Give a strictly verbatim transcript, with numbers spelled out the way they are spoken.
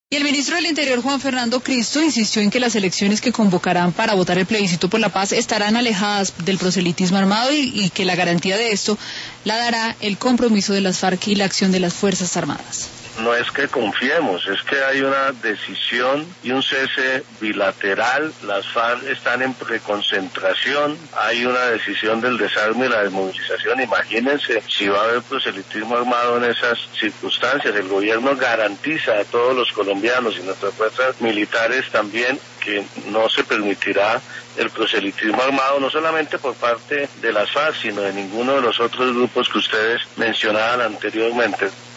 Y el ministro del Interior, Juan Fernando Cristo, insistió en que las elecciones que convocarán para votar el plebiscito por la paz estarán alejadas del proselitismo armado y, y que la garantía de esto la dará el compromiso de las FARC y la acción de las Fuerzas Armadas. No es que confiemos, es que hay una decisión y un cese bilateral. Las FARC están en preconcentración, hay una decisión del desarme y la desmovilización. Imagínense si va a haber proselitismo armado en esas circunstancias. El gobierno garantiza a todos los colombianos y nuestras fuerzas militares también que no se permitirá el proselitismo armado, no solamente por parte de las FARC, sino de ninguno de los otros grupos que ustedes mencionaban anteriormente.